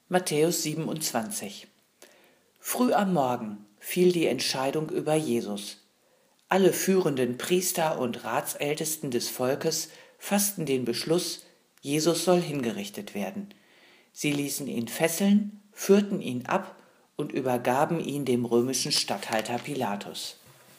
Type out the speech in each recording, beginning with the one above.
Matthäus 27. Früh am Morgen fiel die Entscheidung über Jesus. Alle führenden Priester und Ratsältesten des Volkes fassten den Beschluss, Jesus soll hingerichtet werden. Sie ließen ihn fesseln, führten ihn ab und übergaben ihn dem römischen Statthalter Pilatus.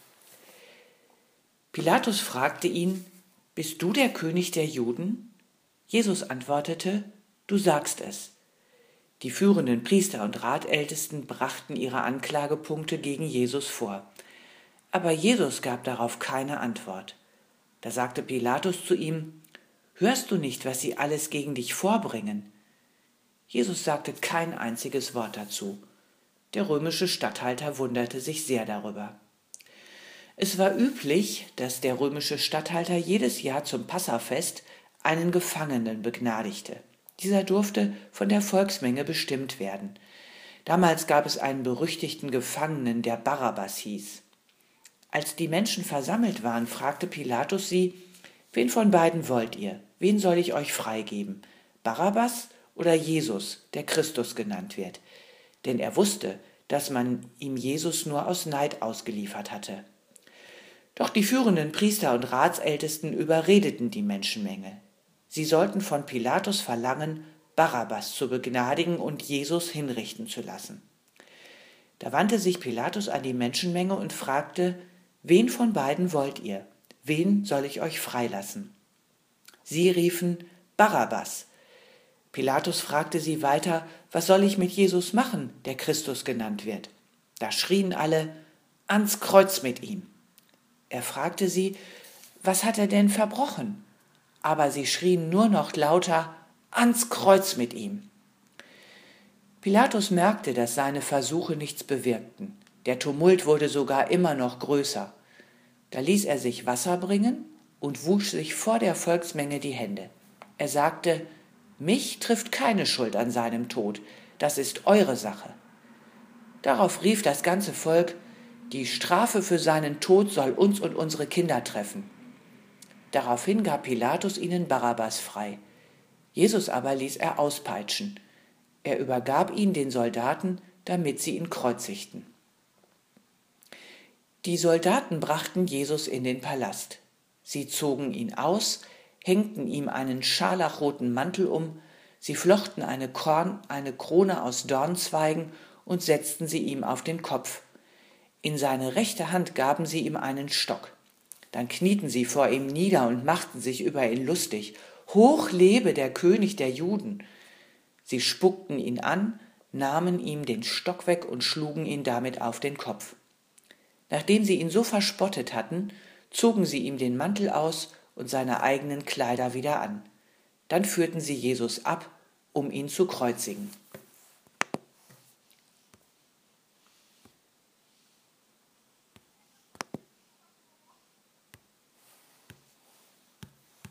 Pilatus fragte ihn: Bist du der König der Juden? Jesus antwortete: Du sagst es. Die führenden Priester und Ratältesten brachten ihre Anklagepunkte gegen Jesus vor. Aber Jesus gab darauf keine Antwort. Da sagte Pilatus zu ihm: Hörst du nicht, was sie alles gegen dich vorbringen? Jesus sagte kein einziges Wort dazu. Der römische Statthalter wunderte sich sehr darüber. Es war üblich, dass der römische Statthalter jedes Jahr zum Passafest einen Gefangenen begnadigte. Dieser durfte von der Volksmenge bestimmt werden. Damals gab es einen berüchtigten Gefangenen, der Barabbas hieß. Als die Menschen versammelt waren, fragte Pilatus sie: Wen von beiden wollt ihr? Wen soll ich euch freigeben? Barabbas oder Jesus, der Christus genannt wird? Denn er wusste, dass man ihm Jesus nur aus Neid ausgeliefert hatte. Doch die führenden Priester und Ratsältesten überredeten die Menschenmenge. Sie sollten von Pilatus verlangen, Barabbas zu begnadigen und Jesus hinrichten zu lassen. Da wandte sich Pilatus an die Menschenmenge und fragte: Wen von beiden wollt ihr? Wen soll ich euch freilassen? Sie riefen: Barabbas. Pilatus fragte sie weiter: Was soll ich mit Jesus machen, der Christus genannt wird? Da schrien alle: Ans Kreuz mit ihm. Er fragte sie: Was hat er denn verbrochen? Aber sie schrien nur noch lauter: Ans Kreuz mit ihm. Pilatus merkte, dass seine Versuche nichts bewirkten. Der Tumult wurde sogar immer noch größer. Da ließ er sich Wasser bringen und wusch sich vor der Volksmenge die Hände. Er sagte: Mich trifft keine Schuld an seinem Tod, das ist eure Sache. Darauf rief das ganze Volk: Die Strafe für seinen Tod soll uns und unsere Kinder treffen. Daraufhin gab Pilatus ihnen Barabbas frei. Jesus aber ließ er auspeitschen. Er übergab ihn den Soldaten, damit sie ihn kreuzigten. Die Soldaten brachten Jesus in den Palast. Sie zogen ihn aus, hängten ihm einen scharlachroten Mantel um, sie flochten eine Krone aus Dornzweigen und setzten sie ihm auf den Kopf. In seine rechte Hand gaben sie ihm einen Stock. Dann knieten sie vor ihm nieder und machten sich über ihn lustig. Hoch lebe der König der Juden! Sie spuckten ihn an, nahmen ihm den Stock weg und schlugen ihn damit auf den Kopf. Nachdem sie ihn so verspottet hatten, zogen sie ihm den Mantel aus und seine eigenen Kleider wieder an. Dann führten sie Jesus ab, um ihn zu kreuzigen.